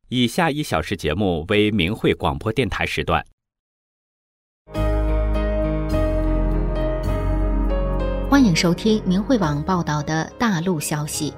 以下1小时节目为明慧广播电台时段。 欢迎收听明慧网报道的大陆消息。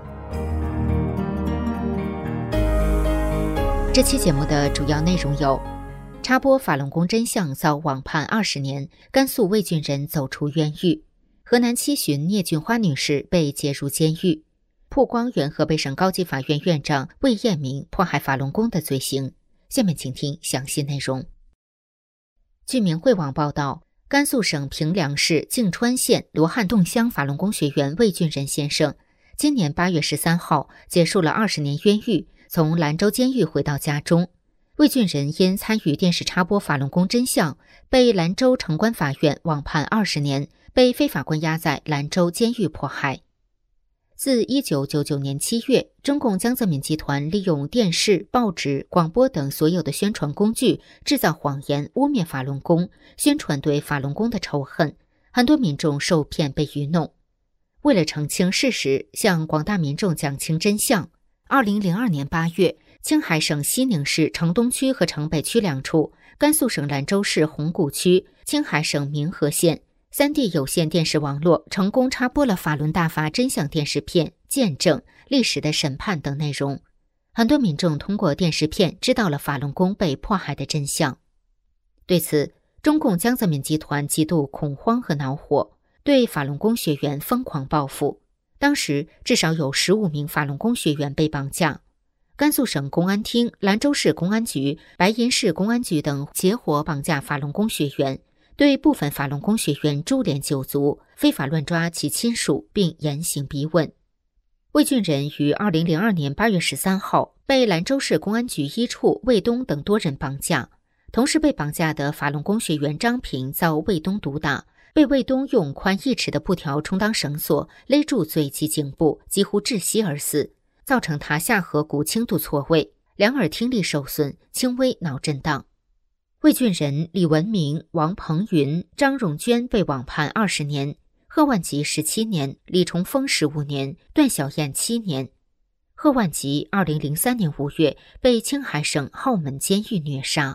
这期节目的主要内容有：插播法轮功真相遭网判20年，甘肃魏郡人走出冤狱；河南七旬聂俊花女士被接入监狱；曝光原河北省高级法院院长魏彦明迫害法轮功的罪行。下面请听详细内容。据明慧网报道，甘肃省平凉市泾川县罗汉洞乡法轮功学员魏俊仁先生，今年8月13号结束了20年冤狱，从兰州监狱回到家中。魏俊仁因参与电视插播法轮功真相，被兰州城关法院网判20年，被非法关押在兰州监狱迫害。自1999年7月，中共江泽民集团利用电视、报纸、广播等所有的宣传工具，制造谎言，污蔑法轮功，宣传对法轮功的仇恨，很多民众受骗被愚弄。为了澄清事实，向广大民众讲清真相，2002年8月，青海省西宁市城东区和城北区2处，甘肃省兰州市红谷区、青海省民和县3地有线电视网络成功插播了法轮大法真相电视片、见证、历史的审判等内容。很多民众通过电视片知道了法轮功被迫害的真相。对此，中共江泽民集团极度恐慌和恼火，对法轮功学员疯狂报复。当时至少有15名法轮功学员被绑架。甘肃省公安厅、兰州市公安局、白银市公安局等结伙绑架法轮功学员，对部分法轮功学员株连9族，非法乱抓其亲属，并严刑逼问。魏俊仁于2002年8月13号被兰州市公安局1处魏东等多人绑架，同时被绑架的法轮功学员张平遭魏东毒打，被魏东用宽1尺的布条充当绳索，勒住嘴及颈部，几乎窒息而死，造成他下颌骨轻度错位，两耳听力受损，轻微脑震荡。魏俊仁、李文明、王鹏云、张荣娟被网判20年，贺万吉17年，李重峰15年，段小燕7年。贺万吉2003年5月被青海省浩门监狱虐杀。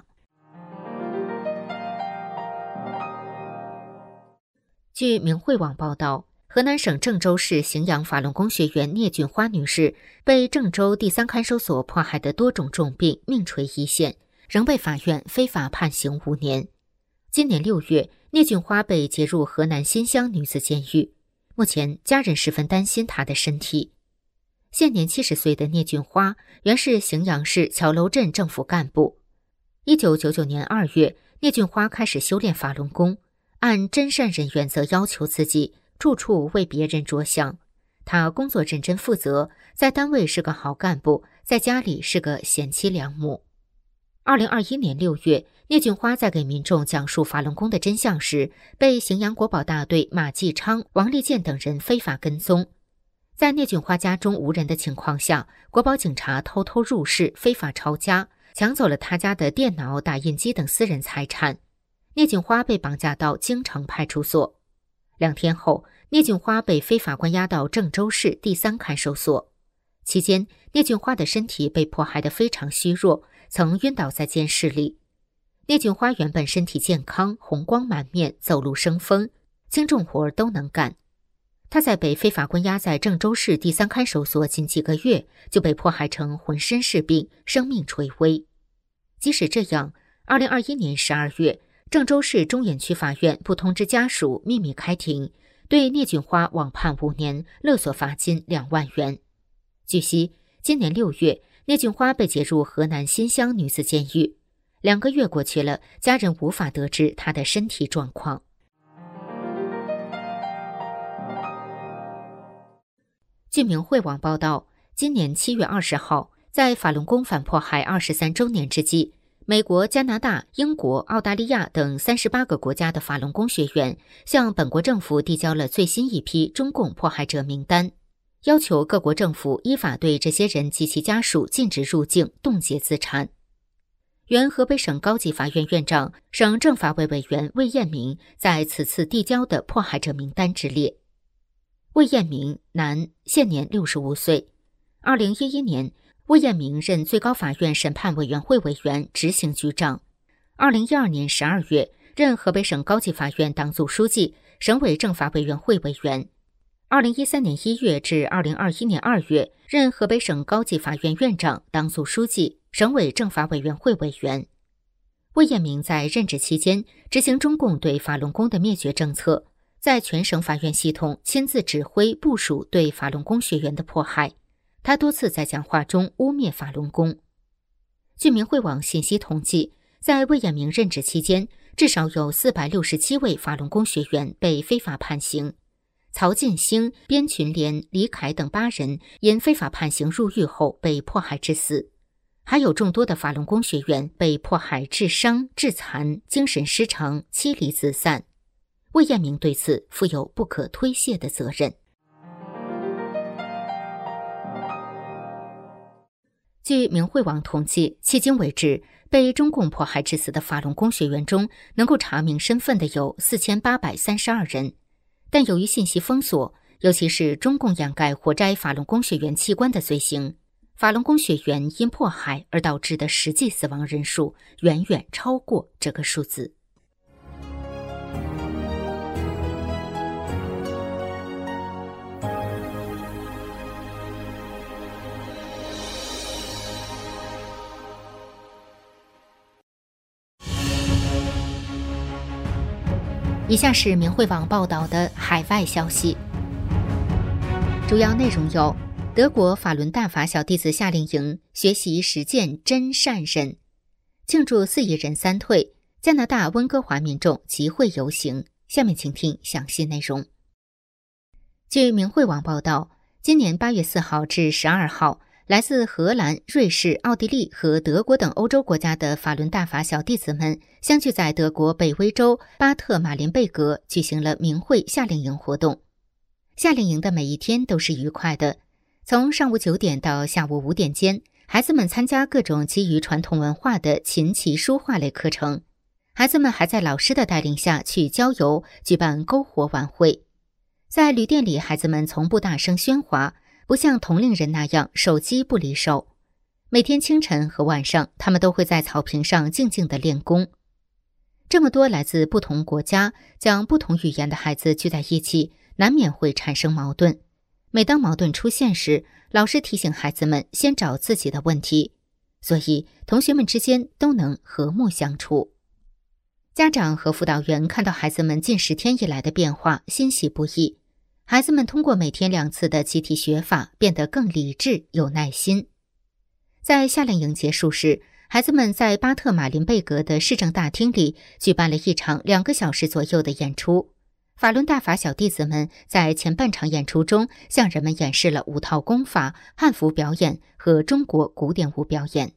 据明慧网报道，河南省郑州市荥阳法轮功学员聂俊花女士被郑州第3看守所迫害的多种重病，命垂一线，仍被法院非法判刑5年。今年6月，聂俊花被接入河南新乡女子监狱，目前家人十分担心她的身体。现年70岁的聂俊花原是荥阳市桥楼镇政府干部。1999年2月，聂俊花开始修炼法轮功，按真善忍原则要求自己，处处为别人着想。他工作认真负责，在单位是个好干部，在家里是个贤妻良母。2021年6月，聂俊花在给民众讲述法轮功的真相时，被荥阳国保大队马继昌、王立健等人非法跟踪。在聂俊花家中无人的情况下，国保警察偷偷入室，非法抄家，抢走了他家的电脑、打印机等私人财产。聂俊花被绑架到京城派出所。2天后，聂俊花被非法关押到郑州市第3看守所。期间，聂俊花的身体被迫害得非常虚弱，曾晕倒在监室里。聂俊花原本身体健康，红光满面，走路生风，轻重活都能干。他在被非法关押在郑州市第3看守所仅几个月，就被迫害成浑身是病，生命垂危。即使这样，2021年12月，郑州市中原区法院不通知家属，秘密开庭，对聂俊花网判5年，勒索罚金2万元。据悉，今年6月，聂俊花被接入河南新乡女子监狱。2个月过去了，家人无法得知她的身体状况。据明慧网报道，今年7月20号，在法轮功反迫害23周年之际，美国、加拿大、英国、澳大利亚等38个国家的法轮功学员向本国政府递交了最新一批中共迫害者名单，要求各国政府依法对这些人及其家属禁止入境、冻结资产。原河北省高级法院院长、省政法委委员魏彦明在此次递交的迫害者名单之列。魏彦明，男，现年65岁。2011年， 魏彦明任最高法院审判委员会委员、执行局长。2012年12月，任河北省高级法院党组书记、省委政法委员会委员。2013年1月至2021年2月，任河北省高级法院院长、党组书记、省委政法委员会委员。魏彦明在任职期间，执行中共对法轮功的灭绝政策，在全省法院系统亲自指挥部署对法轮功学员的迫害。他多次在讲话中污蔑法轮功。据明慧网信息统计，在魏彦明任职期间，至少有467位法轮功学员被非法判刑。曹进兴、边群莲、李凯等8人因非法判刑入狱后被迫害致死，还有众多的法轮功学员被迫害致伤、致残、精神失常、妻离子散。魏彦明对此负有不可推卸的责任。据明慧网统计，迄今为止，被中共迫害致死的法轮功学员中，能够查明身份的有4832人。但由于信息封锁，尤其是中共掩盖活摘法轮功学员器官的罪行，法轮功学员因迫害而导致的实际死亡人数远远超过这个数字。以下是明慧网报道的海外消息，主要内容有：德国法轮大法小弟子夏令营学习实践真善忍，庆祝4亿人3退，加拿大温哥华民众集会游行。下面请听详细内容。据明慧网报道，今年8月4号至12号，来自荷兰、瑞士、奥地利和德国等欧洲国家的法轮大法小弟子们相聚在德国北威州巴特马林贝格，举行了明慧夏令营活动。夏令营的每一天都是愉快的，从上午9点到下午5点间，孩子们参加各种基于传统文化的琴棋书画类课程。孩子们还在老师的带领下去郊游，举办篝火晚会。在旅店里，孩子们从不大声喧哗，不像同龄人那样手机不离手。每天清晨和晚上，他们都会在草坪上静静地练功。这么多来自不同国家、讲不同语言的孩子聚在一起，难免会产生矛盾。每当矛盾出现时，老师提醒孩子们先找自己的问题，所以同学们之间都能和睦相处。家长和辅导员看到孩子们近10天以来的变化，欣喜不已。孩子们通过每天2次的集体学法，变得更理智、有耐心。在夏令营结束时，孩子们在巴特马林贝格的市政大厅里举办了一场2个小时左右的演出。法轮大法小弟子们在前半场演出中，向人们演示了5套功法、汉服表演和中国古典舞表演。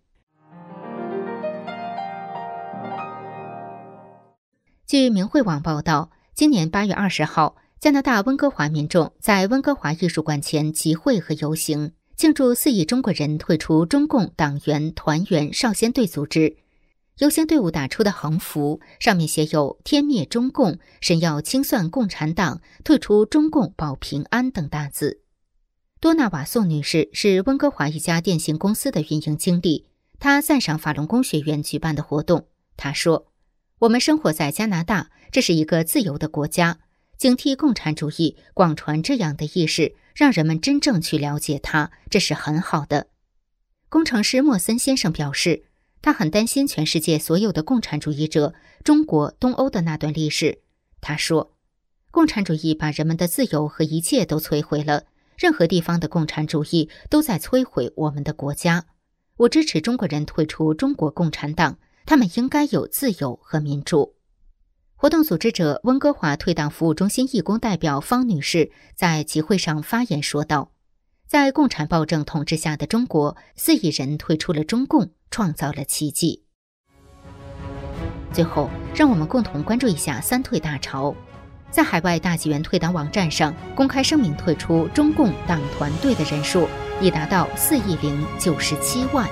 据明慧网报道，今年8月20号，加拿大温哥华民众在温哥华艺术馆前集会和游行，庆祝4亿中国人退出中共党员、团员、少先队组织。游行队伍打出的横幅上面写有“天灭中共，神要清算共产党，退出中共保平安”等大字。多纳瓦颂女士是温哥华一家电信公司的运营经理，她赞赏法轮功学员举办的活动。她说：“我们生活在加拿大，这是一个自由的国家。警惕共产主义，广传这样的意识，让人们真正去了解它，这是很好的。”工程师莫森先生表示，他很担心全世界所有的共产主义者，中国、东欧的那段历史。他说，共产主义把人们的自由和一切都摧毁了，任何地方的共产主义都在摧毁我们的国家。我支持中国人退出中国共产党，他们应该有自由和民主。活动组织者温哥华退党服务中心义工代表方女士在集会上发言说道，在共产暴政统治下的中国，4亿人退出了中共，创造了奇迹。最后，让我们共同关注一下3退大潮。在海外大纪元退党网站上，公开声明退出中共党团队的人数已达到4.097亿。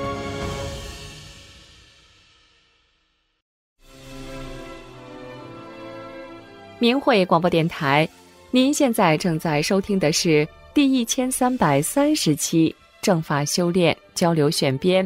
明慧广播电台，您现在正在收听的是第1330期正法修炼交流选编。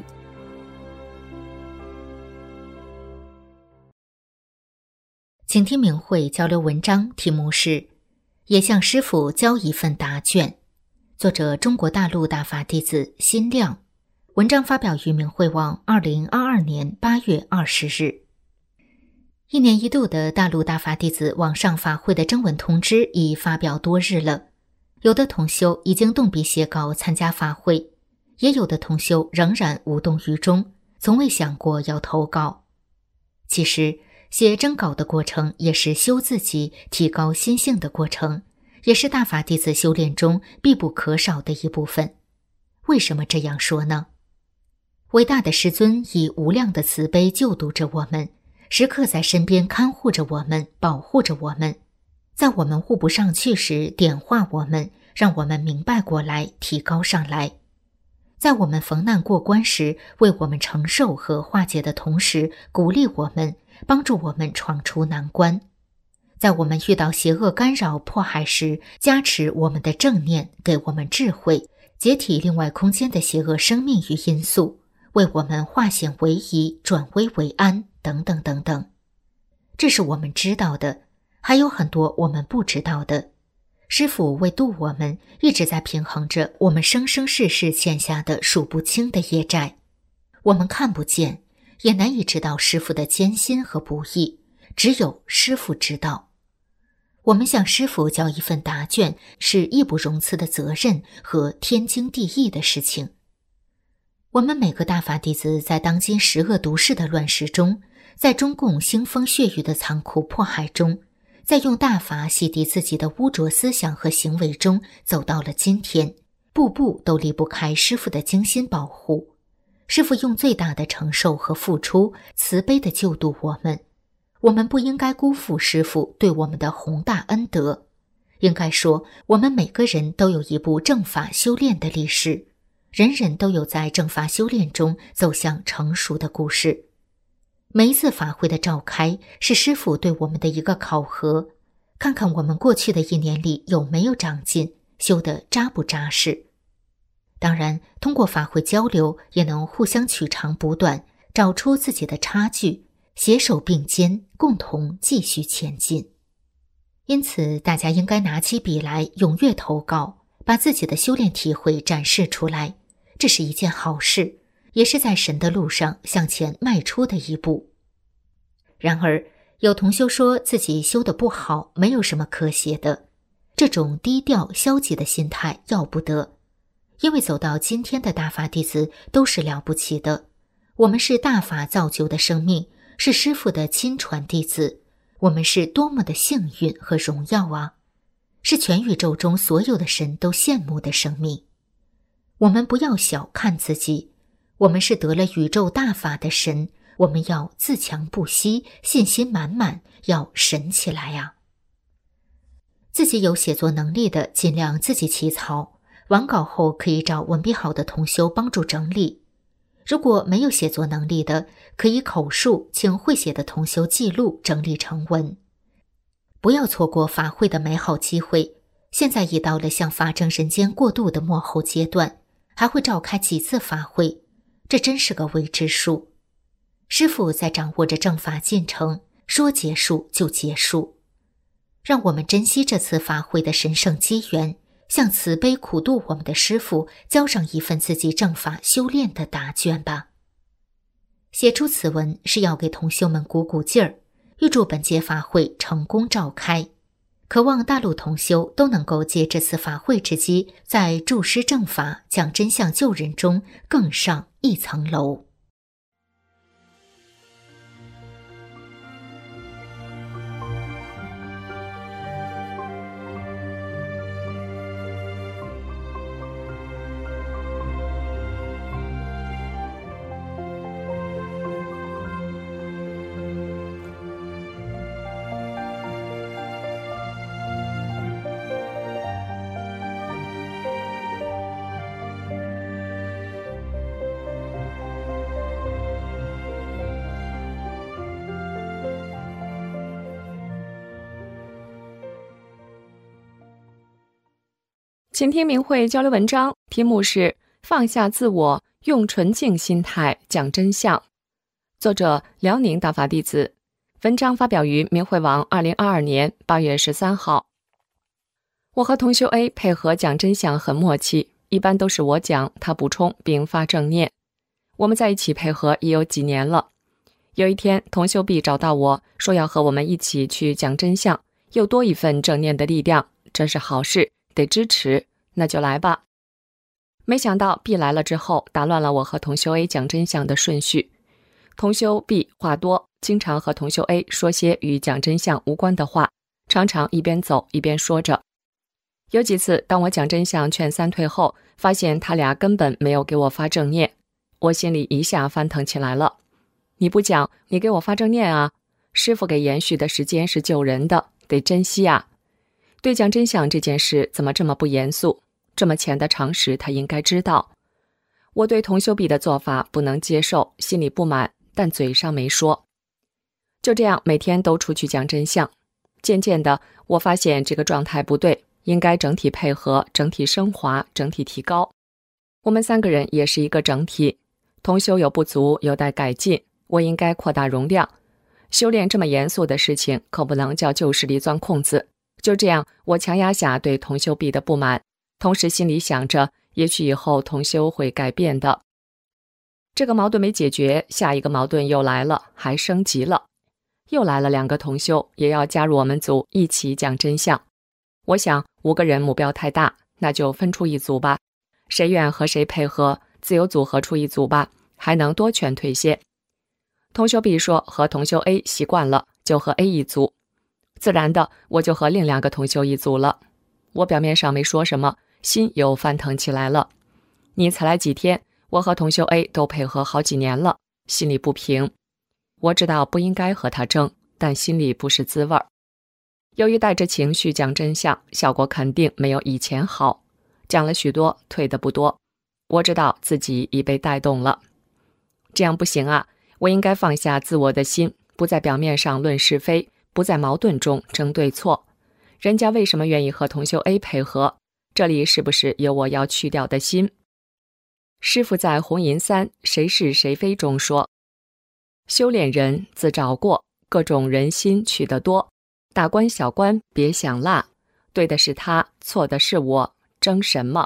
请听明慧交流文章，题目是也向师父交一份答卷，作者中国大陆大法弟子辛亮，文章发表于明慧网2022年8月20日。一年一度的大陆大法弟子网上法会的征文通知已发表多日了，有的同修已经动笔写稿参加法会，也有的同修仍然无动于衷，从未想过要投稿。其实写征稿的过程也是修自己、提高心性的过程，也是大法弟子修炼中必不可少的一部分。为什么这样说呢？伟大的师尊以无量的慈悲救度着我们，时刻在身边看护着我们，保护着我们，在我们悟不上去时点化我们，让我们明白过来，提高上来。在我们逢难过关时，为我们承受和化解的同时，鼓励我们，帮助我们闯出难关。在我们遇到邪恶干扰迫害时，加持我们的正念，给我们智慧，解体另外空间的邪恶生命与因素，为我们化险为夷，转危为安，等等等等。这是我们知道的，还有很多我们不知道的。师父为度我们，一直在平衡着我们生生世世欠下的数不清的业债。我们看不见，也难以知道师父的艰辛和不易，只有师父知道。我们向师父交一份答卷，是义不容辞的责任和天经地义的事情。我们每个大法弟子在当今十恶毒世的乱世中，在中共腥风血雨的残酷迫害中，在用大法洗涤自己的污浊思想和行为中走到了今天，步步都离不开师父的精心保护。师父用最大的承受和付出，慈悲地救度我们。我们不应该辜负师父对我们的宏大恩德。应该说，我们每个人都有一部正法修炼的历史，人人都有在正法修炼中走向成熟的故事。每一次法会的召开，是师父对我们的一个考核，看看我们过去的一年里有没有长进，修得扎不扎实。当然，通过法会交流，也能互相取长补短，找出自己的差距，携手并肩，共同继续前进。因此，大家应该拿起笔来，踊跃投稿，把自己的修炼体会展示出来，这是一件好事，也是在神的路上向前迈出的一步。然而，有同修说自己修得不好，没有什么可写的，这种低调消极的心态要不得。因为走到今天的大法弟子都是了不起的，我们是大法造就的生命，是师父的亲传弟子，我们是多么的幸运和荣耀啊！是全宇宙中所有的神都羡慕的生命。我们不要小看自己，我们是得了宇宙大法的神，我们要自强不息，信心满满，要神起来呀！自己有写作能力的，尽量自己起草，完稿后可以找文笔好的同修帮助整理。如果没有写作能力的，可以口述，请会写的同修记录整理成文。不要错过法会的美好机会，现在已到了向法正人间过渡的末后阶段，还会召开几次法会，这真是个未知数。师父在掌握着正法进程，说结束就结束。让我们珍惜这次法会的神圣机缘，向慈悲苦度我们的师父交上一份自己正法修炼的答卷吧。写出此文是要给同修们鼓鼓劲儿，预祝本届法会成功召开。渴望大陆同修都能够借这次法会之机，在助师正法、讲真相救人中更上一层楼。 请听明慧交流文章，题目是放下自我，用纯净心态讲真相。作者：辽宁大法弟子。文章发表于明慧网2022年8月13号。我和同修 A 配合讲真相很默契，一般都是我讲，他补充并发正念。我们在一起配合也有几年了。有一天，同修 B 找到我说要和我们一起去讲真相，又多一份正念的力量，这是好事，得支持，那就来吧。没想到 B 来了之后，打乱了我和同修 A 讲真相的顺序。同修 B 话多，经常和同修 A 说些与讲真相无关的话，常常一边走一边说着。有几次，当我讲真相劝三退后，发现他俩根本没有给我发正念，我心里一下翻腾起来了。你不讲，你给我发正念啊！师父给延续的时间是救人的，得珍惜啊！对讲真相这件事怎么这么不严肃？这么浅的常识他应该知道。我对同修 B 的做法不能接受，心里不满，但嘴上没说。就这样每天都出去讲真相。渐渐的，我发现这个状态不对，应该整体配合，整体升华，整体提高。我们三个人也是一个整体，同修有不足，有待改进，我应该扩大容量。修炼这么严肃的事情，可不能叫旧势力钻空子。就这样，我强压下对同修 B 的不满，同时心里想着，也许以后同修会改变的。这个矛盾没解决，下一个矛盾又来了，还升级了。又来了2个同修，也要加入我们组一起讲真相。我想5个人目标太大，那就分出一组吧。谁愿和谁配合，自由组合出一组吧，还能多劝退些。同修 B 说和同修 A 习惯了，就和 A 一组。自然的，我就和另2个同修一组了。我表面上没说什么，心又翻腾起来了。你才来几天，我和同修 A 都配合好几年了，心里不平。我知道不应该和他争，但心里不是滋味儿。由于带着情绪讲真相，效果肯定没有以前好。讲了许多，退的不多。我知道自己已被带动了。这样不行啊，我应该放下自我的心，不在表面上论是非，不在矛盾中争对错。人家为什么愿意和同修 A 配合？这里是不是有我要去掉的心？师父在《红银3谁是谁非》中说，修炼人自找过，各种人心去得多，大官小官别想落，对的是他，错的是我，争什么？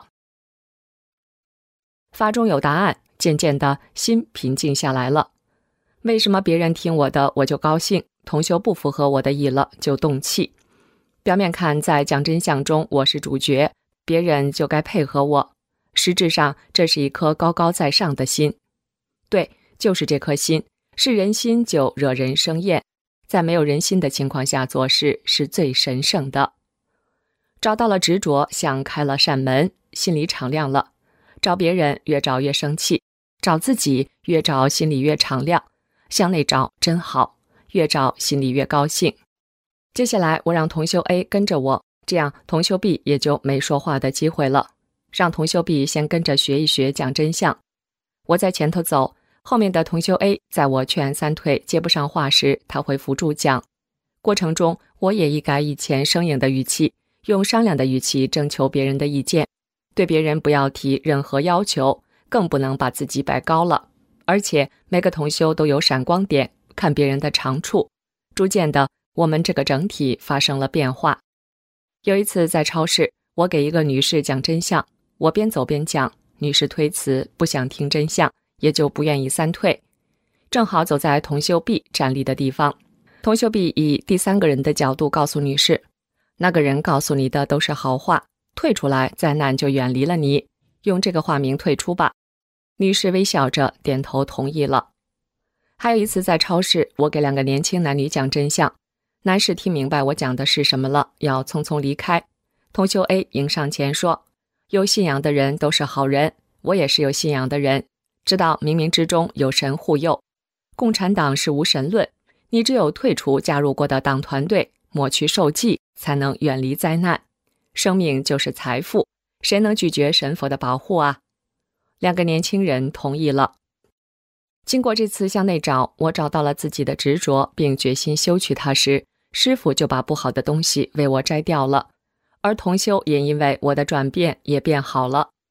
法中有答案，渐渐的心平静下来了。为什么别人听我的我就高兴，同修不符合我的意了就动气？表面看在讲真相中我是主角，别人就该配合我，实质上这是一颗高高在上的心。对，就是这颗心，是人心就惹人生厌，在没有人心的情况下做事是最神圣的。找到了执着，像开了扇门，心里敞亮了。找别人越找越生气，找自己越找心里越敞亮，向内找真好，越找心里越高兴。接下来我让同修 A 跟着我，这样同修 B 也就没说话的机会了。让同修 B 先跟着学一学讲真相，我在前头走，后面的同修 A 在我劝三退接不上话时，他会辅助讲。过程中我也一改以前生硬的语气，用商量的语气征求别人的意见，对别人不要提任何要求，更不能把自己摆高了。而且每个同修都有闪光点，看别人的长处。逐渐的，我们这个整体发生了变化。有一次在超市，我给一个女士讲真相，我边走边讲，女士推辞，不想听真相，也就不愿意三退。正好走在同修 B 站立的地方，同修 B 以第3个人的角度告诉女士，那个人告诉你的都是好话，退出来灾难就远离了你，用这个化名退出吧。女士微笑着点头同意了。还有一次在超市，我给2个年轻男女讲真相，男士听明白我讲的是什么了，要匆匆离开。同修 A 迎上前说，有信仰的人都是好人，我也是有信仰的人，知道冥冥之中有神护佑。共产党是无神论，你只有退出加入过的党团队，抹去受记，才能远离灾难。生命就是财富，谁能拒绝神佛的保护啊？2个年轻人同意了。经过这次向内找，我找到了自己的执着，并决心修去它时，师父就把不好的东西为我摘掉了，而同修也因为我的转变也变好了。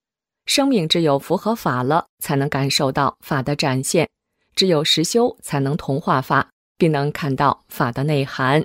生命只有符合法了，才能感受到法的展现，只有实修才能同化法，并能看到法的内涵。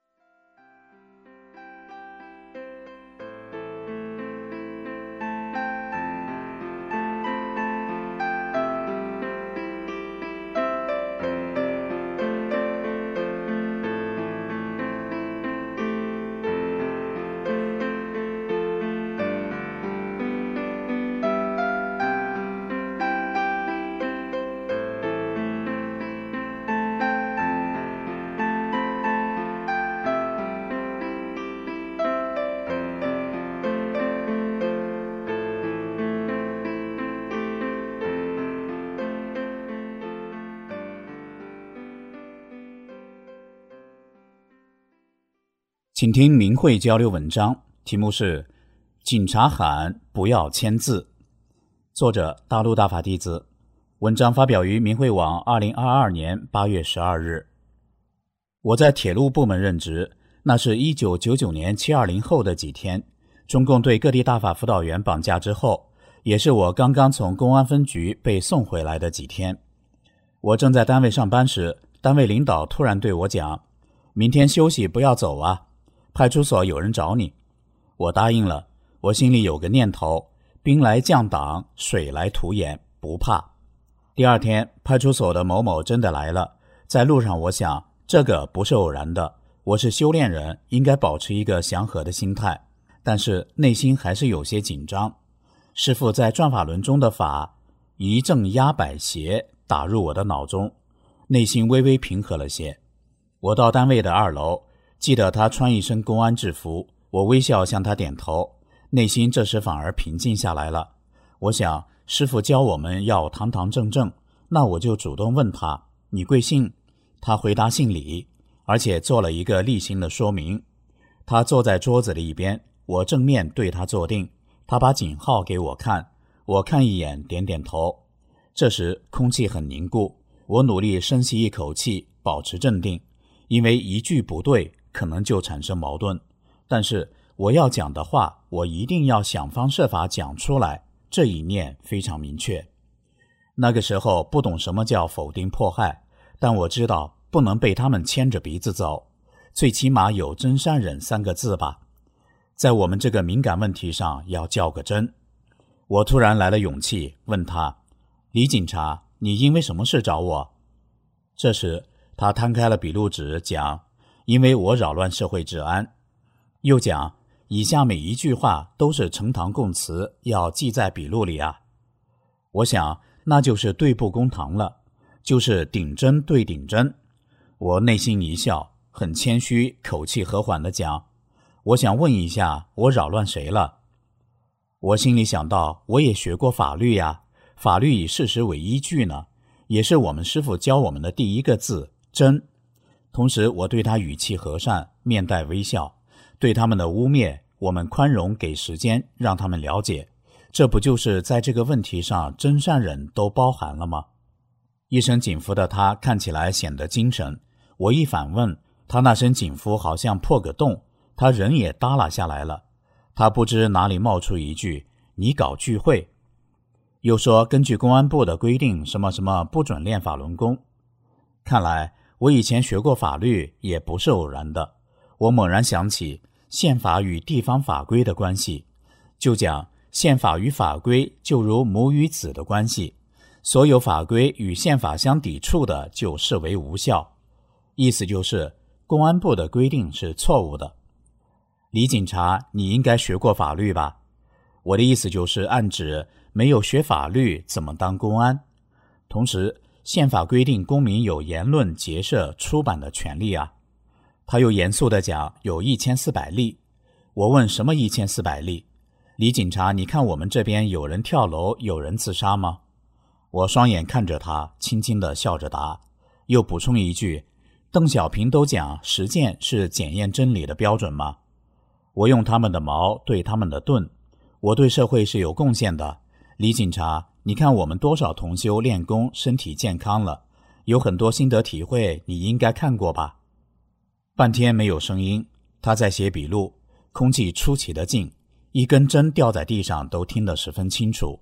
请听明慧交流文章，题目是警察喊不要签字，作者大陆大法弟子，文章发表于明慧网2022年8月12日。我在铁路部门任职，那是1999年720后的几天，中共对各地大法辅导员绑架之后，也是我刚刚从公安分局被送回来的几天。我正在单位上班时，单位领导突然对我讲，明天休息不要走啊，派出所有人找你。我答应了，我心里有个念头，兵来将挡，水来土掩，不怕。第二天，派出所的某某真的来了。在路上我想，这个不是偶然的，我是修炼人，应该保持一个祥和的心态，但是内心还是有些紧张。师父在转法轮中的法一正压百邪打入我的脑中，内心微微平和了些。我到单位的2楼，记得他穿一身公安制服，我微笑向他点头，内心这时反而平静下来了。我想师父教我们要堂堂正正，那我就主动问他，你贵姓？他回答姓李，而且做了一个例行的说明。他坐在桌子的一边，我正面对他坐定，他把警号给我看，我看一眼点点头。这时空气很凝固，我努力深吸一口气，保持镇定，因为一句不对可能就产生矛盾，但是我要讲的话，我一定要想方设法讲出来，这一念非常明确。那个时候不懂什么叫否定迫害，但我知道不能被他们牵着鼻子走，最起码有真善忍3个字吧。在我们这个敏感问题上要较个真。我突然来了勇气，问他，李警察，你因为什么事找我？这时他摊开了笔录纸讲，因为我扰乱社会治安。又讲，以下每一句话都是呈堂供词，要记在笔录里啊。我想那就是对簿公堂了，就是顶针对顶针。我内心一笑，很谦虚，口气和缓地讲，我想问一下，我扰乱谁了？我心里想到，我也学过法律呀，法律以事实为依据呢，也是我们师父教我们的第一个字，真。同时我对他语气和善，面带微笑，对他们的污蔑我们宽容，给时间让他们了解，这不就是在这个问题上真善忍都包含了吗？一身警服的他看起来显得精神，我一反问，他那身警服好像破个洞，他人也耷拉下来了。他不知哪里冒出一句，你搞聚会。又说根据公安部的规定什么什么不准练法轮功。看来我以前学过法律也不是偶然的。我猛然想起宪法与地方法规的关系，就讲宪法与法规就如母与子的关系，所有法规与宪法相抵触的就视为无效，意思就是公安部的规定是错误的。李警察，你应该学过法律吧？我的意思就是暗指没有学法律怎么当公安。同时宪法规定公民有言论、结社、出版的权利啊。他又严肃地讲有1400例。我问什么1400例？李警察，你看我们这边有人跳楼，有人自杀吗？我双眼看着他，轻轻地笑着答，又补充一句，邓小平都讲实践是检验真理的标准吗？我用他们的矛对他们的盾，我对社会是有贡献的。李警察，你看我们多少同修练功，身体健康了，有很多心得体会，你应该看过吧？半天没有声音，他在写笔录，空气出奇的静，一根针掉在地上都听得十分清楚，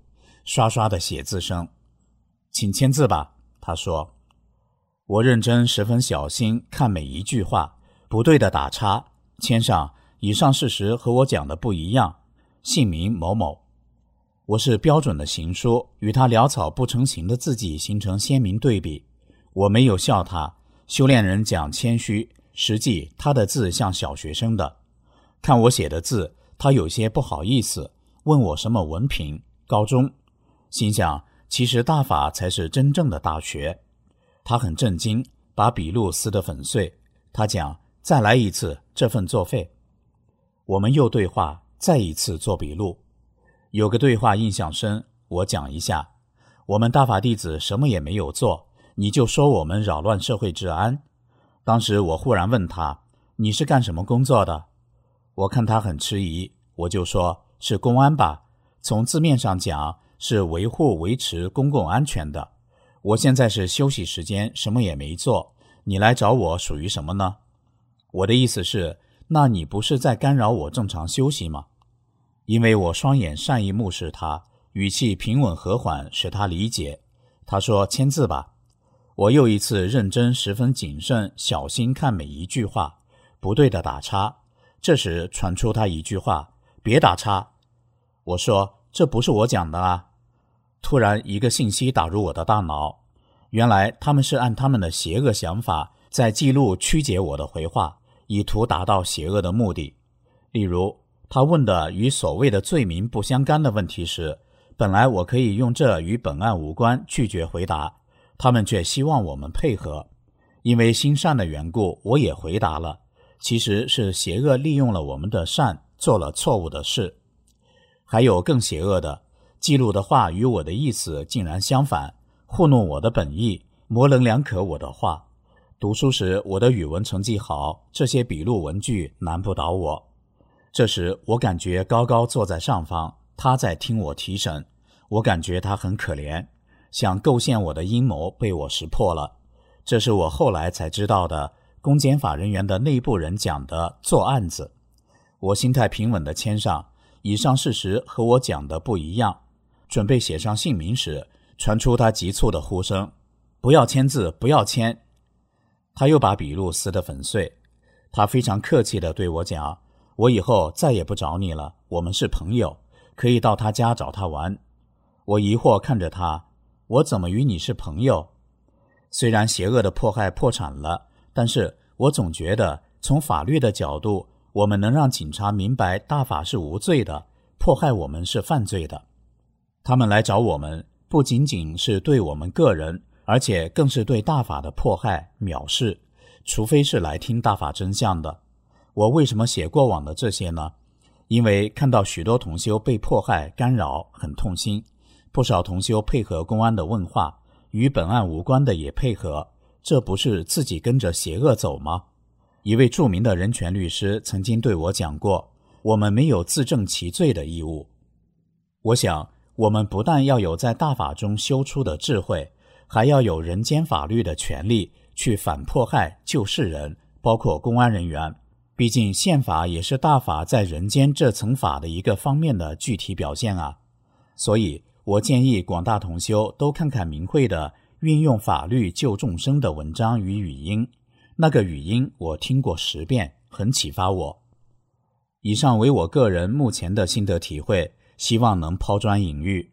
刷刷的写字声。请签字吧，他说。我认真十分小心看每一句话，不对的打叉，签上以上事实和我讲的不一样，姓名某某。我是标准的行书，与他潦草不成形的字迹形成鲜明对比。我没有笑他，修炼人讲谦虚，实际他的字像小学生的。看我写的字，他有些不好意思，问我什么文凭，高中。心想其实大法才是真正的大学。他很震惊，把笔录撕得粉碎。他讲再来一次，这份作废。我们又对话，再一次做笔录。有个对话印象深，我讲一下。我们大法弟子什么也没有做，你就说我们扰乱社会治安。当时我忽然问他，你是干什么工作的？我看他很迟疑，我就说是公安吧，从字面上讲是维持公共安全的。我现在是休息时间，什么也没做，你来找我属于什么呢？我的意思是，那你不是在干扰我正常休息吗？因为我双眼善意目视他，语气平稳和缓，使他理解。他说签字吧。我又一次认真十分谨慎小心看每一句话，不对的打叉。这时传出他一句话，别打叉。我说这不是我讲的啊。突然一个信息打入我的大脑，原来他们是按他们的邪恶想法在记录曲解我的回话，以图达到邪恶的目的。例如他问的与所谓的罪名不相干的问题时，本来我可以用这与本案无关拒绝回答，他们却希望我们配合。因为心善的缘故，我也回答了，其实是邪恶利用了我们的善，做了错误的事。还有更邪恶的，记录的话与我的意思竟然相反，糊弄我的本意，模棱两可我的话。读书时我的语文成绩好，这些笔录文句难不倒我。这时我感觉高高坐在上方，他在听我提审，我感觉他很可怜，想构陷我的阴谋被我识破了。这是我后来才知道的公检法人员的内部人讲的做案子。我心态平稳地签上，以上事实和我讲的不一样。准备写上姓名时，传出他急促的呼声，不要签字，不要签。他又把笔录撕得粉碎。他非常客气地对我讲，我以后再也不找你了，我们是朋友，可以到他家找他玩。我疑惑看着他，我怎么与你是朋友？虽然邪恶的迫害破产了，但是我总觉得从法律的角度，我们能让警察明白大法是无罪的，迫害我们是犯罪的。他们来找我们，不仅仅是对我们个人，而且更是对大法的迫害、藐视，除非是来听大法真相的。我为什么写过往的这些呢？因为看到许多同修被迫害、干扰，很痛心。不少同修配合公安的问话，与本案无关的也配合，这不是自己跟着邪恶走吗？一位著名的人权律师曾经对我讲过，我们没有自证其罪的义务。我想，我们不但要有在大法中修出的智慧，还要有人间法律的权利去反迫害救世人，包括公安人员。毕竟宪法也是大法在人间这层法的一个方面的具体表现啊。所以我建议广大同修都看看明慧的运用法律救众生的文章与语音，那个语音我听过10遍，很启发我。以上为我个人目前的心得体会，希望能抛砖引玉。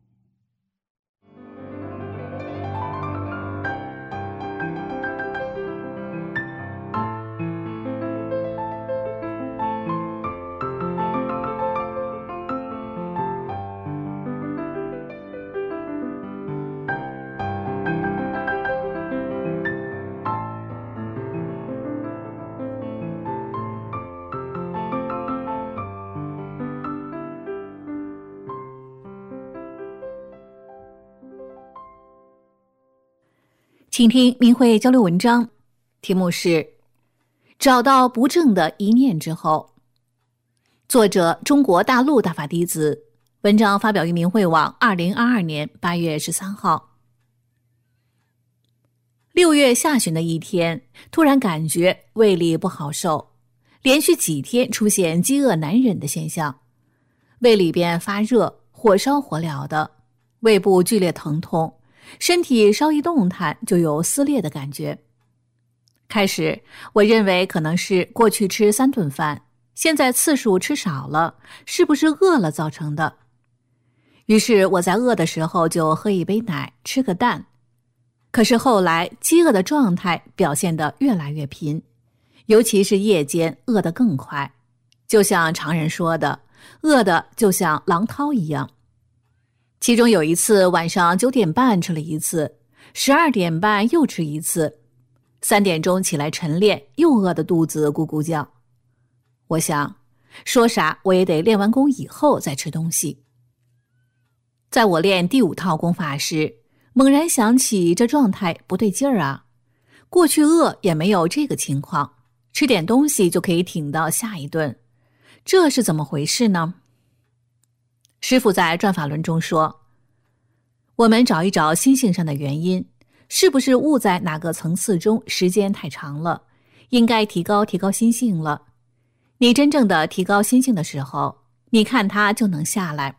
请听明慧交流文章，题目是找到不正的一念之后。作者中国大陆大法弟子，文章发表于明慧网2022年8月13号。6月下旬的一天，突然感觉胃里不好受，连续几天出现饥饿难忍的现象，胃里边发热，火烧火燎的， 胃部剧烈疼痛，身体稍一动弹就有撕裂的感觉。开始我认为可能是过去吃3顿饭，现在次数吃少了，是不是饿了造成的？于是我在饿的时候就喝一杯奶，吃个蛋。可是后来饥饿的状态表现得越来越频，尤其是夜间饿得更快，就像常人说的，饿得就像狼涛一样。其中有一次晚上9点半吃了一次，12点半又吃一次，3点钟起来晨练，又饿得肚子咕咕叫。我想，说啥我也得练完功以后再吃东西。在我练第5套功法时，猛然想起这状态不对劲儿啊，过去饿也没有这个情况，吃点东西就可以挺到下一顿，这是怎么回事呢？师父在转法轮中说，我们找一找心性上的原因，是不是悟在哪个层次中时间太长了，应该提高心性了。你真正的提高心性的时候，你看它就能下来。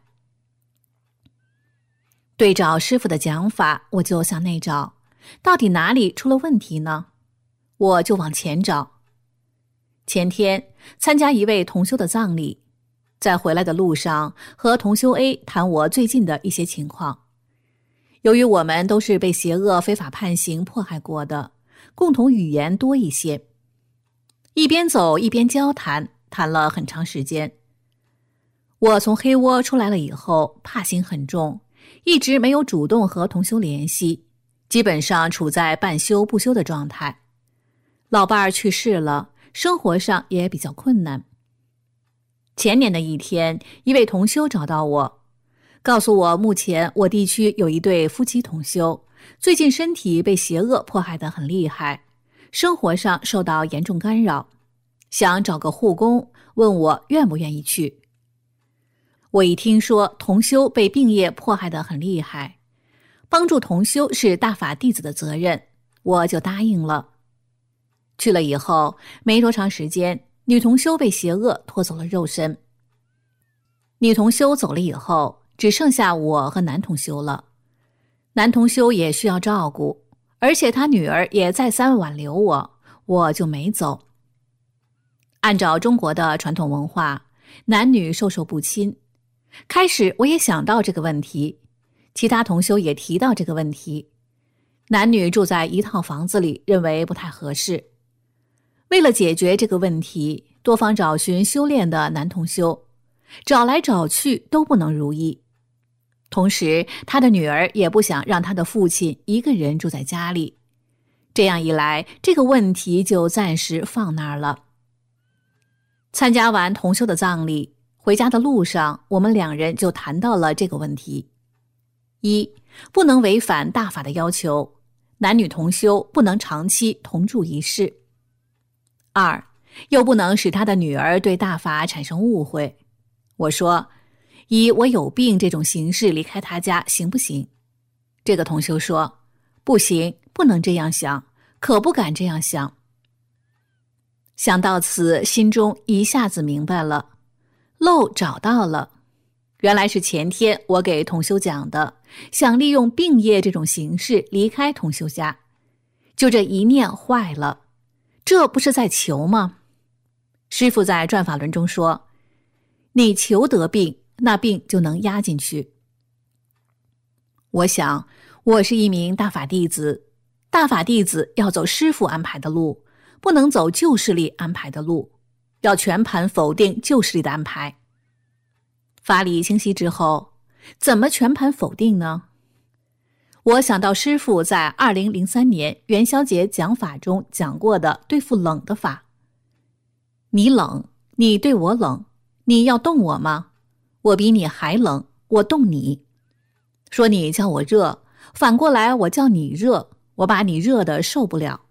对照师父的讲法，我就向内找，到底哪里出了问题呢？我就往前找。前天参加一位同修的葬礼，在回来的路上和同修 A 谈我最近的一些情况。由于我们都是被邪恶非法判刑迫害过的，共同语言多一些，一边走一边交谈，谈了很长时间。我从黑窝出来了以后，怕心很重，一直没有主动和同修联系，基本上处在半修不修的状态。老伴儿去世了，生活上也比较困难。前年的一天，一位同修找到我，告诉我目前我地区有一对夫妻同修，最近身体被邪恶迫害得很厉害，生活上受到严重干扰，想找个护工，问我愿不愿意去。我一听说同修被病业迫害得很厉害，帮助同修是大法弟子的责任，我就答应了。去了以后，没多长时间，女同修被邪恶拖走了肉身。女同修走了以后，只剩下我和男同修了。男同修也需要照顾，而且他女儿也再三挽留我，我就没走。按照中国的传统文化，男女授受不亲。开始我也想到这个问题，其他同修也提到这个问题，男女住在一套房子里，认为不太合适。为了解决这个问题，多方找寻修炼的男同修，找来找去都不能如意。同时，他的女儿也不想让他的父亲一个人住在家里。这样一来，这个问题就暂时放那儿了。参加完同修的葬礼，回家的路上，我们2人就谈到了这个问题。1，不能违反大法的要求，男女同修不能长期同住一室。2，又不能使他的女儿对大法产生误会。我说，以我有病这种形式离开他家行不行？这个同修说，不行，不能这样想，可不敢这样想。想到此，心中一下子明白了，漏找到了。原来是前天我给同修讲的，想利用病业这种形式离开同修家，就这一念坏了，这不是在求吗？师父在转法轮中说，你求得病，那病就能压进去。我想，我是一名大法弟子，大法弟子要走师父安排的路，不能走旧势力安排的路，要全盘否定旧势力的安排。法理清晰之后，怎么全盘否定呢？我想到师父在2003年元宵节讲法中讲过的对付冷的法。你冷，你对我冷，你要动我吗？我比你还冷，我动你。说你叫我热，反过来我叫你热，我把你热得受不了。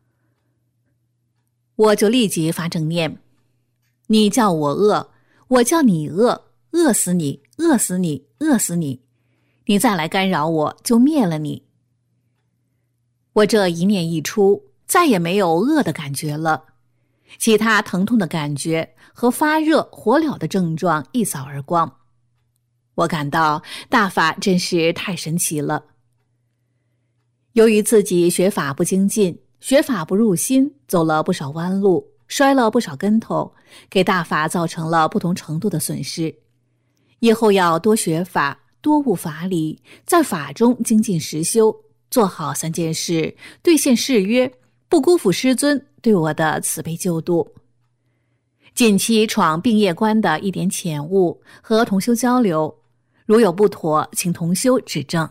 我就立即发正念，你叫我饿，我叫你饿，饿死你，饿死你，饿死你，你再来干扰我，就灭了你。我这一念一出，再也没有饿的感觉了，其他疼痛的感觉和发热火燎的症状一扫而光。 我感到大法真是太神奇了。由于自己学法不精进，学法不入心，走了不少弯路，摔了不少跟头，给大法造成了不同程度的损失。以后要多学法，多悟法理，在法中精进实修，做好3件事，兑现誓约，不辜负师尊对我的慈悲救度。近期闯病业关的一点浅悟，和同修交流，如有不妥，请同修指正。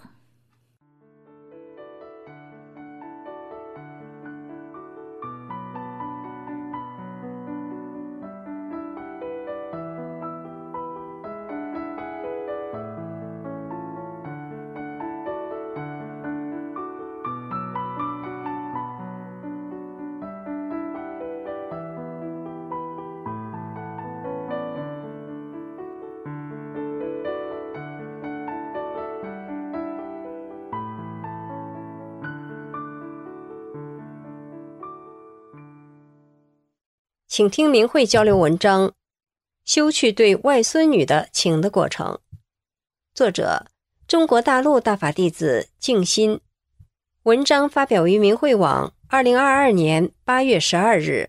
请听明慧交流文章：修去对外孙女的情的过程。作者：中国大陆大法弟子静心。文章发表于明慧网2022年8月12日。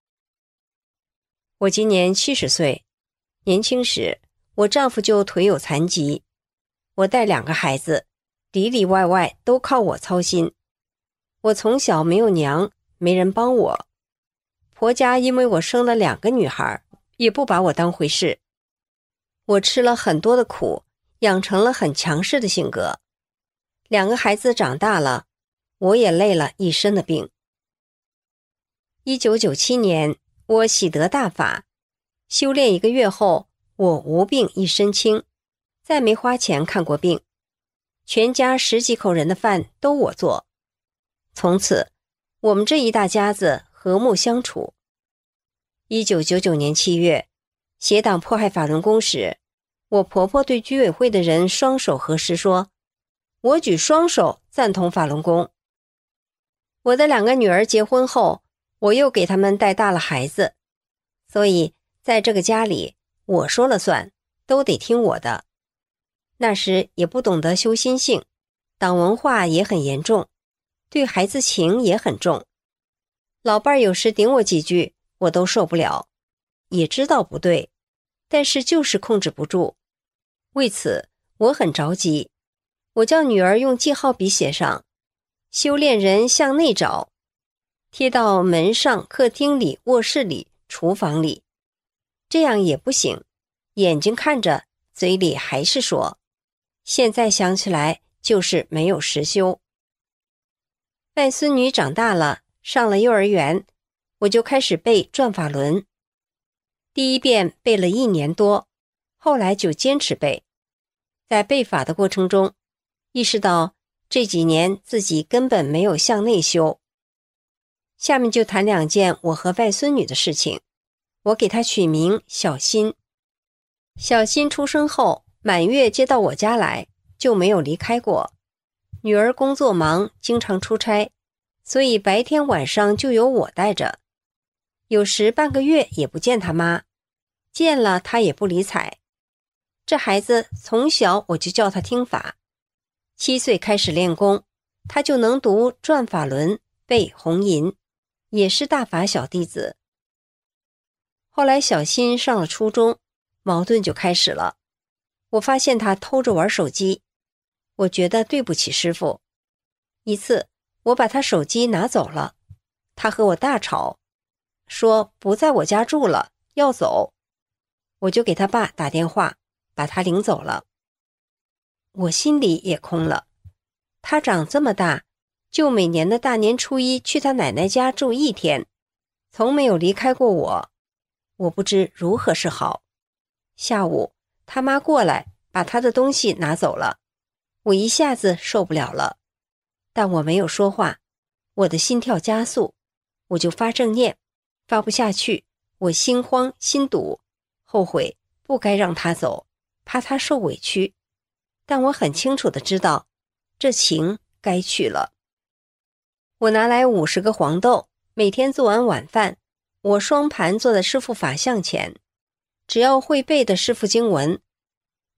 我今年70岁，年轻时我丈夫就腿有残疾，我带2个孩子，里里外外都靠我操心。我从小没有娘，没人帮我。婆家因为我生了2个女孩，也不把我当回事。我吃了很多的苦，养成了很强势的性格。2个孩子长大了，我也累了一身的病。1997年，我喜得大法，修炼1个月后，我无病一身轻，再没花钱看过病。全家10几口人的饭都我做。从此，我们这一大家子和睦相处。1999年7月，邪党迫害法轮功时，我婆婆对居委会的人双手合十说：“我举双手赞同法轮功。”我的2个女儿结婚后，我又给他们带大了孩子，所以在这个家里，我说了算，都得听我的。那时也不懂得修心性，党文化也很严重，对孩子情也很重。老伴儿有时顶我几句，我都受不了，也知道不对，但是就是控制不住。为此，我很着急。我叫女儿用记号笔写上：“修炼人向内找”，贴到门上、客厅里、卧室里、厨房里。这样也不行，眼睛看着，嘴里还是说。现在想起来，就是没有实修。外孙女长大了，上了幼儿园，我就开始背转法轮。第1遍背了1年多，后来就坚持背。在背法的过程中，意识到这几年自己根本没有向内修。下面就谈2件我和外孙女的事情。我给她取名小新。小新出生后，满月接到我家来，就没有离开过。女儿工作忙，经常出差，所以白天晚上就由我带着。有时半个月也不见他妈，见了他也不理睬。这孩子从小我就叫他听法，7岁开始练功，他就能读转法轮、背红银，也是大法小弟子。后来小新上了初中，矛盾就开始了。我发现他偷着玩手机，我觉得对不起师父。一次，我把他手机拿走了，他和我大吵，说不在我家住了，要走。我就给他爸打电话，把他领走了。我心里也空了，他长这么大，就每年的大年初1去他奶奶家住1天，从没有离开过我。我不知如何是好。下午他妈过来把他的东西拿走了，我一下子受不了了，但我没有说话，我的心跳加速，我就发正念，发不下去，我心慌心堵，后悔不该让他走，怕他受委屈，但我很清楚地知道，这情该去了。我拿来50个黄豆，每天做完晚饭，我双盘坐在师父法像前，只要会背的师父经文，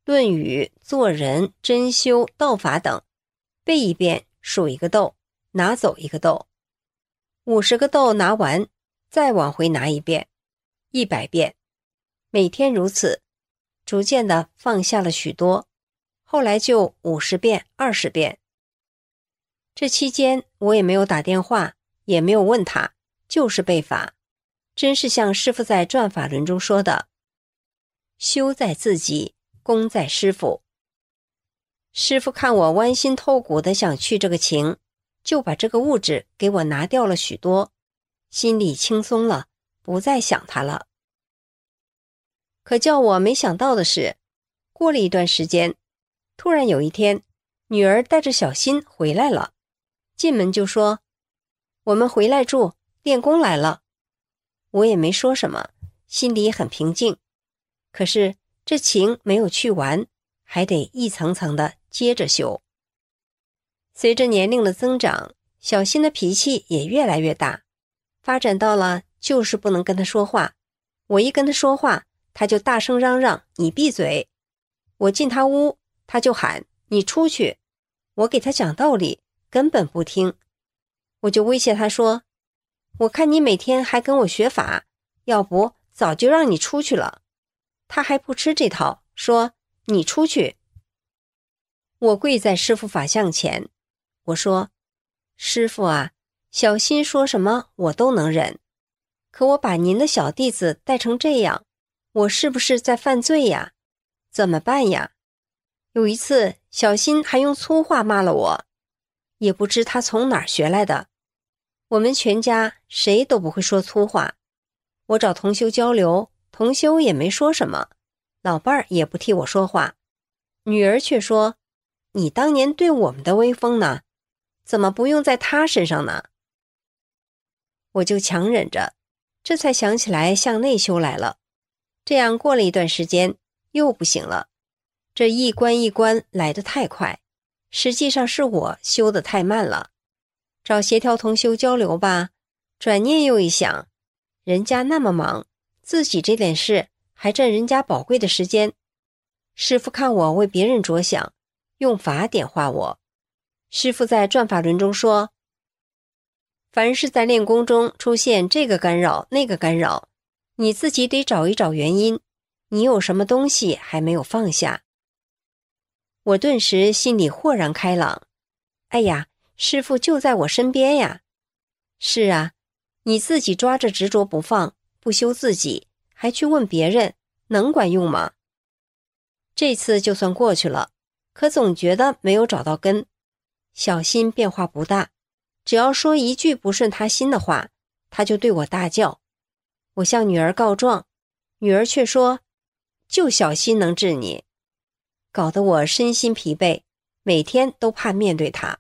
论语、做人、真修、道法等，背一遍数一个豆，拿走一个豆。50个豆拿完，再往回拿一遍，100遍。每天如此，逐渐的放下了许多，后来就50遍、20遍。这期间我也没有打电话，也没有问他，就是背法。真是像师父在转法轮中说的，修在自己，功在师父。师父看我剜心透骨的想去这个情，就把这个物质给我拿掉了许多，心里轻松了，不再想它了。可叫我没想到的是，过了一段时间，突然有一天，女儿带着小新回来了，进门就说：“我们回来住，练功来了。”我也没说什么，心里很平静。可是这情没有去完，还得一层层的接着修。随着年龄的增长，小新的脾气也越来越大，发展到了就是不能跟他说话。我一跟他说话，他就大声嚷嚷：“你闭嘴！”我进他屋，他就喊：“你出去！”我给他讲道理，根本不听。我就威胁他说：“我看你每天还跟我学法，要不早就让你出去了。”他还不吃这套，说：“你出去。”我跪在师父法像前，我说：“师父啊，小新说什么我都能忍，可我把您的小弟子带成这样，我是不是在犯罪呀？怎么办呀？”有一次，小新还用粗话骂了我，也不知他从哪儿学来的。我们全家谁都不会说粗话，我找同修交流，同修也没说什么，老伴儿也不替我说话。女儿却说：“你当年对我们的威风呢，怎么不用在他身上呢？”我就强忍着，这才想起来向内修来了。这样过了一段时间，又不行了。这一关一关来得太快，实际上是我修得太慢了。找协调同修交流吧，转念又一想，人家那么忙，自己这点事还占人家宝贵的时间。师父看我为别人着想，用法点化我。师父在转法轮中说，凡是在练功中出现这个干扰那个干扰，你自己得找一找原因，你有什么东西还没有放下。我顿时心里豁然开朗，哎呀，师父就在我身边呀。是啊，你自己抓着执着不放，不修自己，还去问别人，能管用吗？这次就算过去了，可总觉得没有找到根。小新变化不大，只要说一句不顺他心的话，他就对我大叫。我向女儿告状，女儿却说，就小新能治你，搞得我身心疲惫，每天都怕面对他。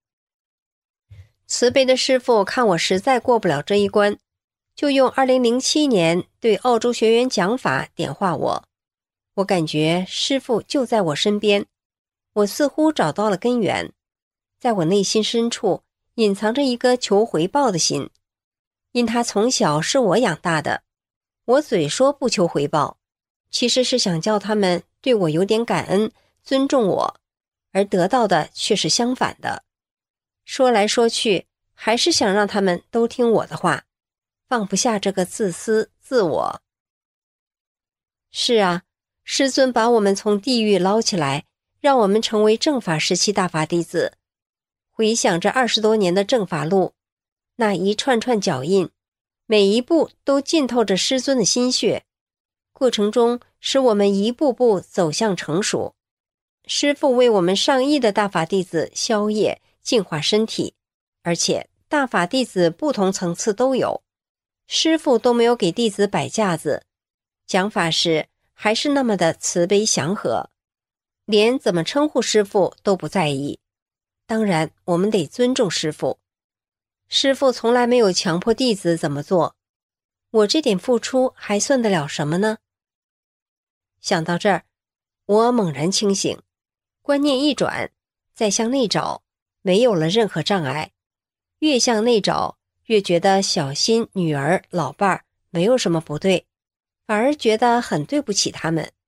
慈悲的师父看我实在过不了这一关，就用2007年对澳洲学员讲法点化我。我感觉师父就在我身边，我似乎找到了根源。在我内心深处隐藏着一个求回报的心，因他从小是我养大的，我嘴说不求回报，其实是想叫他们对我有点感恩，尊重我，而得到的却是相反的。说来说去，还是想让他们都听我的话，放不下这个自私自我。是啊，师尊把我们从地狱捞起来，让我们成为正法时期大法弟子。回想这20多年的正法路，那一串串脚印，每一步都浸透着师尊的心血，过程中使我们一步步走向成熟。师父为我们上亿的大法弟子消业净化身体，而且大法弟子不同层次都有，师父都没有给弟子摆架子，讲法时还是那么的慈悲祥和，连怎么称呼师父都不在意。当然我们得尊重师父，师父从来没有强迫弟子怎么做，我这点付出还算得了什么呢？想到这儿，我猛然清醒，观念一转，再向内找，没有了任何障碍。越向内找，越觉得小新、女儿、老伴儿没有什么不对，反而觉得很对不起他们。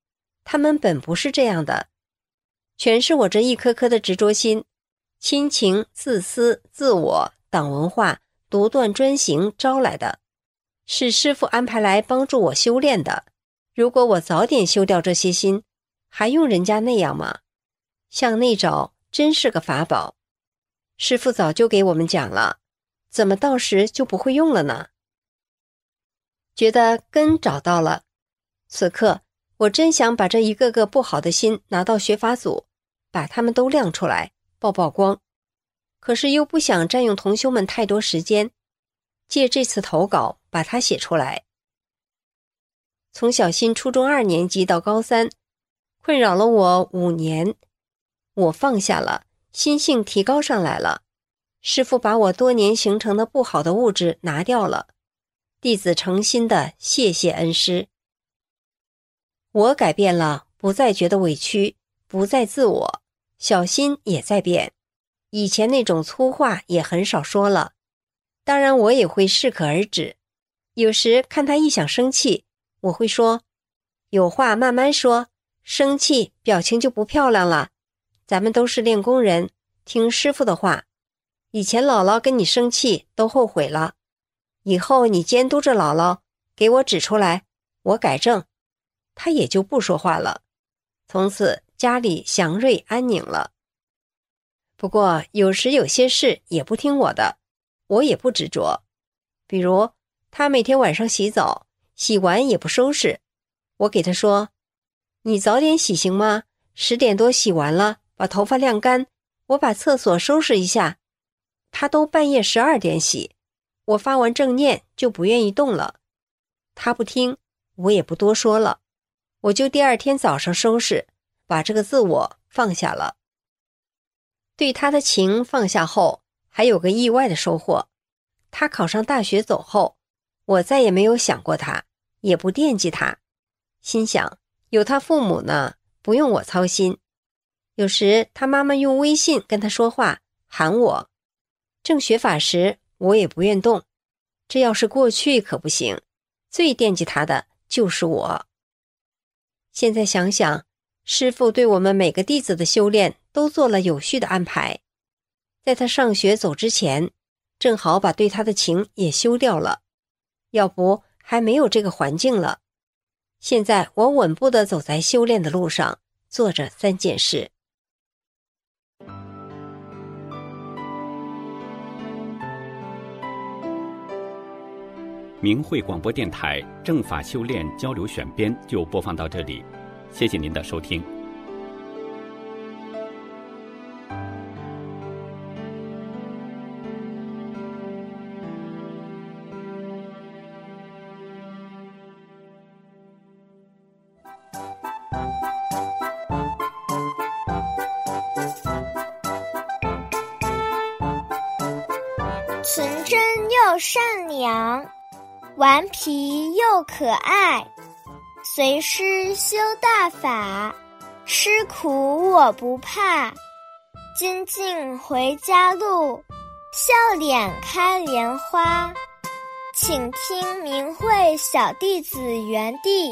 他们本不是这样的，全是我这一颗颗的执着心，亲情、自私、自我、党文化、独断专行招来的，是师父安排来帮助我修炼的。如果我早点修掉这些心，还用人家那样吗？向内找真是个法宝，师父早就给我们讲了，怎么到时就不会用了呢？觉得根找到了，此刻我真想把这一个个不好的心拿到学法组，把它们都亮出来，曝光。可是又不想占用同修们太多时间，借这次投稿把它写出来。从小新初中2年级到高3，困扰了我5年，我放下了，心性提高上来了。师父把我多年形成的不好的物质拿掉了，弟子诚心的谢谢恩师。我改变了，不再觉得委屈，不再自我，小新也在变，以前那种粗话也很少说了，当然我也会适可而止。有时看他一想生气，我会说，有话慢慢说，生气表情就不漂亮了，咱们都是练功人，听师父的话，以前姥姥跟你生气都后悔了，以后你监督着姥姥，给我指出来，我改正。他也就不说话了，从此家里祥瑞安宁了。不过有时有些事也不听我的，我也不执着。比如他每天晚上洗澡，洗完也不收拾，我给他说，你早点洗行吗？10点多洗完了，把头发晾干，我把厕所收拾一下。他都半夜12点洗，我发完正念就不愿意动了。他不听，我也不多说了，我就第2天早上收拾，把这个自我放下了。对他的情放下后，还有个意外的收获。他考上大学走后，我再也没有想过他，也不惦记他，心想有他父母呢，不用我操心。有时他妈妈用微信跟他说话，喊我，正学法时我也不愿动，这要是过去可不行，最惦记他的就是我。现在想想，师父对我们每个弟子的修炼都做了有序的安排，在他上学走之前，正好把对他的情也修掉了，要不还没有这个环境了。现在我稳步地走在修炼的路上，做着3件事。 明慧广播电台正法修炼交流选编就播放到这里，谢谢您的收听。 纯真又善良，顽皮又可爱，随师修大法，吃苦我不怕，精进回家路，笑脸开莲花。请听明慧小弟子园地。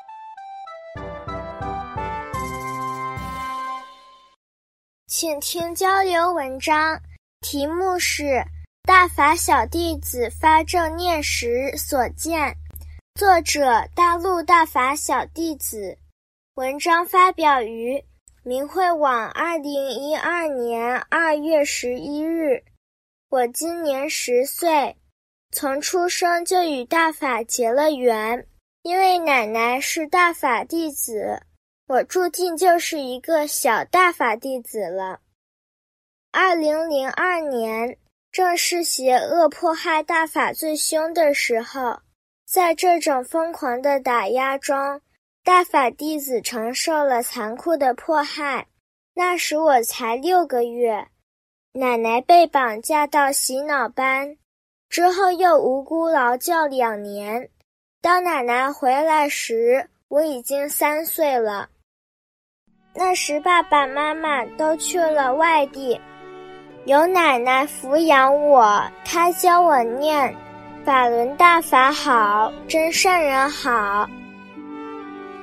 请听交流文章，题目是大法小弟子发正念时所见，作者大陆大法小弟子。文章发表于明慧网2012年2月11日。我今年10岁，从出生就与大法结了缘，因为奶奶是大法弟子，我注定就是一个小大法弟子了。2002年正是邪恶迫害大法最凶的时候，在这种疯狂的打压中，大法弟子承受了残酷的迫害。那时我才6个月，奶奶被绑架到洗脑班，之后又无辜劳教2年。当奶奶回来时，我已经3岁了。那时爸爸妈妈都去了外地，由奶奶抚养我，她教我念法轮大法好，真善人好。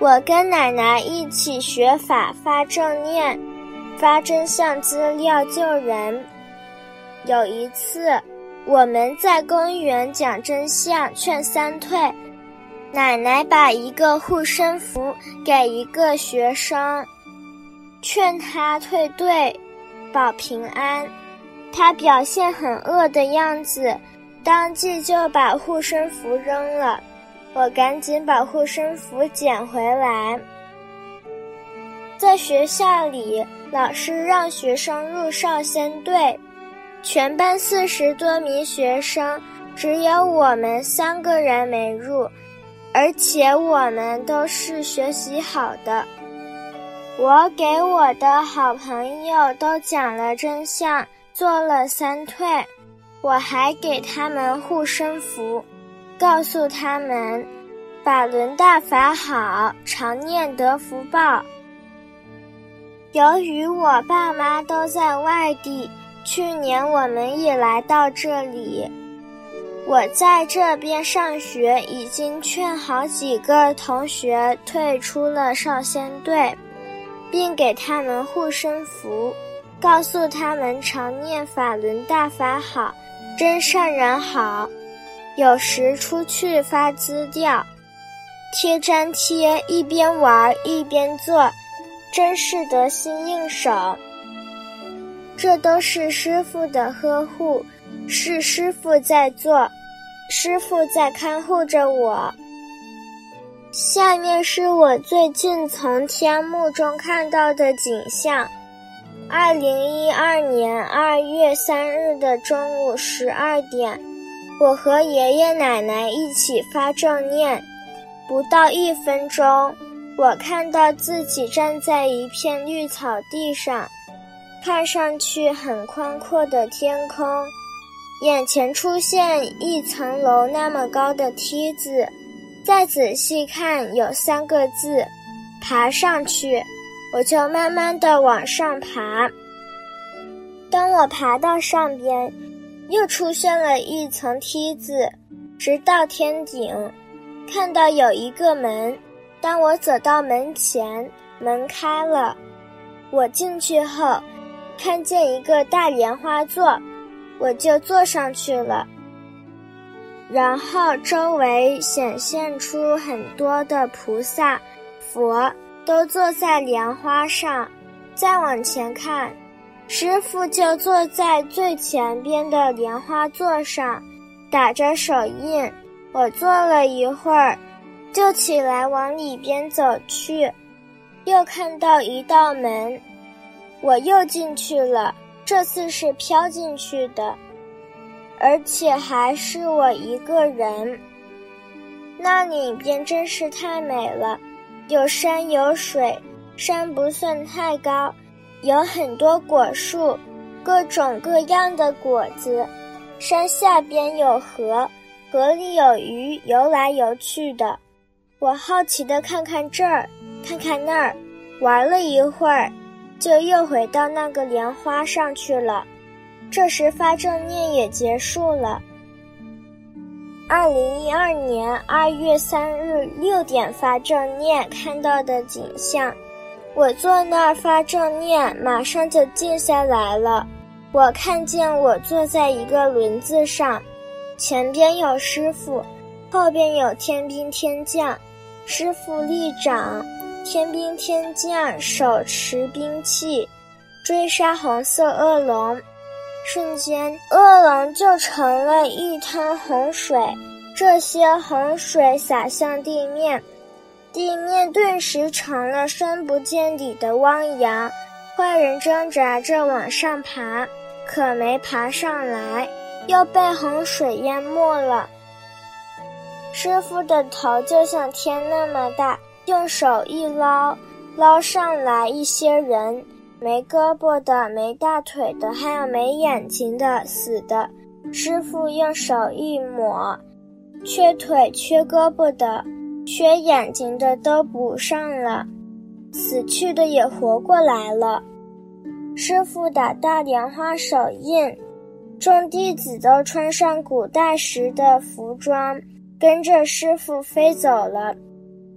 我跟奶奶一起学法发正念，发真相资料救人。有一次，我们在公园讲真相劝三退，奶奶把一个护身符给一个学生，劝他退队保平安。他表现很恶的样子，当即就把护身符扔了。我赶紧把护身符捡回来。在学校里，老师让学生入少先队，全班40多名学生，只有我们3个人没入，而且我们都是学习好的。我给我的好朋友都讲了真相，做了3退，我还给他们护身符，告诉他们法轮大法好，常念得福报。由于我爸妈都在外地，去年我们也来到这里。我在这边上学，已经劝好几个同学退出了少先队，并给他们护身符，告诉他们常念法轮大法好，真善人好。有时出去发资料，贴粘贴，一边玩一边做，真是得心应手。这都是师父的呵护，是师父在做，师父在看护着我。下面是我最近从天幕中看到的景象。2012年2月3日的中午12点，我和爷爷奶奶一起发正念，不到1分钟，我看到自己站在一片绿草地上，看上去很宽阔的天空，眼前出现1层楼那么高的梯子，再仔细看有3个字，爬上去，我就慢慢地往上爬。当我爬到上边，又出现了1层梯子，直到天顶，看到有一个门，当我走到门前，门开了，我进去后看见一个大莲花座，我就坐上去了。然后周围显现出很多的菩萨、佛都坐在莲花上。再往前看，师父就坐在最前边的莲花座上，打着手印。我坐了一会儿，就起来往里边走去，又看到一道门，我又进去了，这次是飘进去的，而且还是我一个人。那里边真是太美了，有山有水，山不算太高，有很多果树，各种各样的果子。山下边有河，河里有鱼游来游去的。我好奇地看看这儿，看看那儿，玩了一会儿，就又回到那个莲花上去了。这时发正念也结束了。2012年2月3日6点发正念看到的景象。我坐那儿发正念，马上就静下来了。我看见我坐在一个轮子上，前边有师父，后边有天兵天将。师父立掌，天兵天将手持兵器，追杀红色恶龙。瞬间，恶龙就成了一滩洪水，这些洪水洒向地面，地面顿时成了深不见底的汪洋。坏人挣扎着往上爬，可没爬上来，又被洪水淹没了。师父的头就像天那么大，用手一捞，捞上来一些人，没胳膊的，没大腿的，还有没眼睛的，死的。师父用手一抹，缺腿缺胳膊的，缺眼睛的都补上了，死去的也活过来了。师父打大莲花手印，众弟子都穿上古代时的服装，跟着师父飞走了。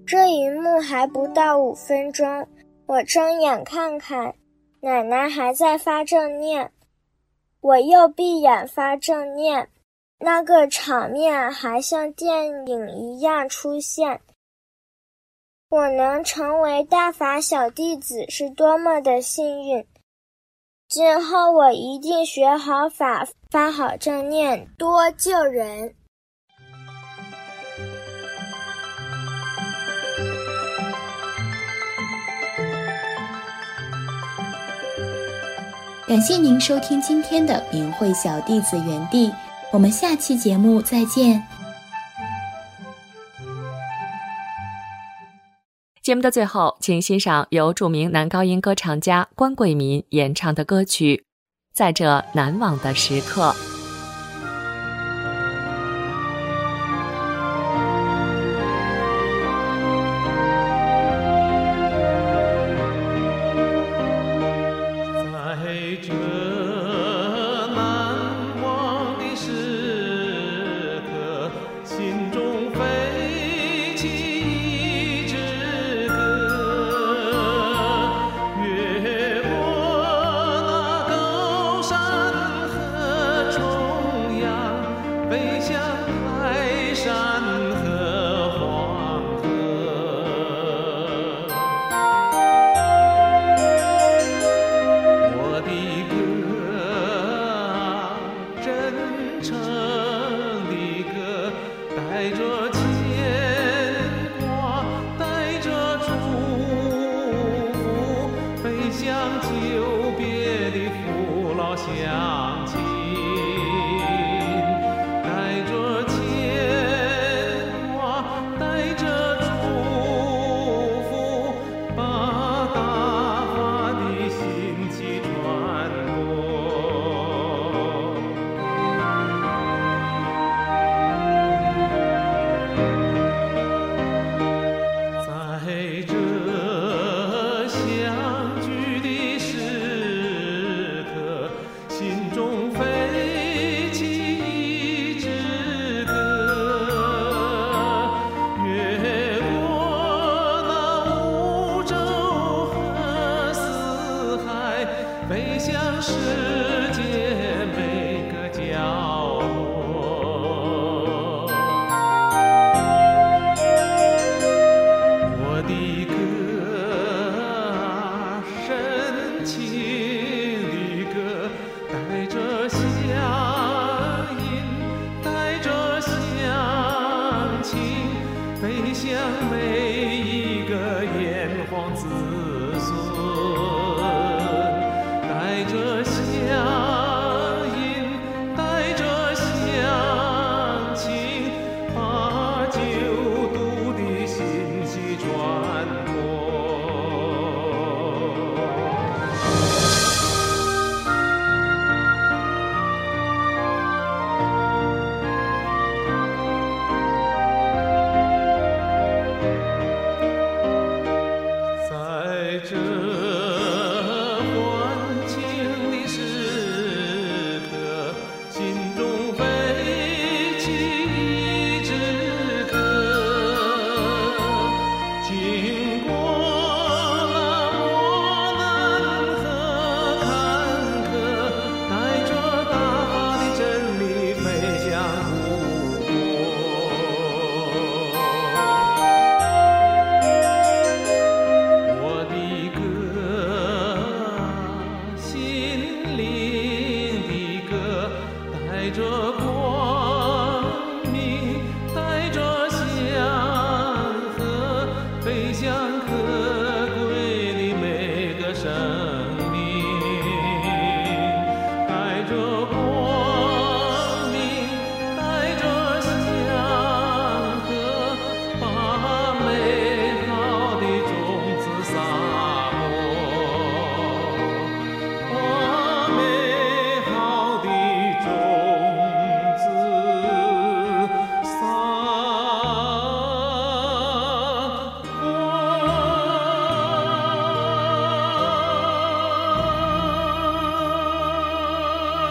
这一幕还不到5分钟，我睁眼看看，奶奶还在发正念，我又闭眼发正念，那个场面还像电影一样出现。我能成为大法小弟子是多么的幸运！今后我一定学好法，发好正念，多救人。 感谢您收听今天的明慧小弟子园地，我们下期节目再见。 节目的最后，请欣赏由著名男高音歌唱家关贵民演唱的歌曲《在这难忘的时刻》。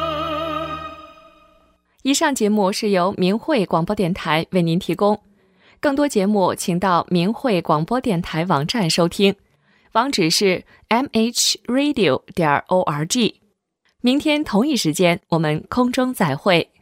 以上节目是由明慧广播电台为您提供。 更多节目请到明慧广播电台网站收听，网址是 mhradio.org。明天同一时间我们空中再会。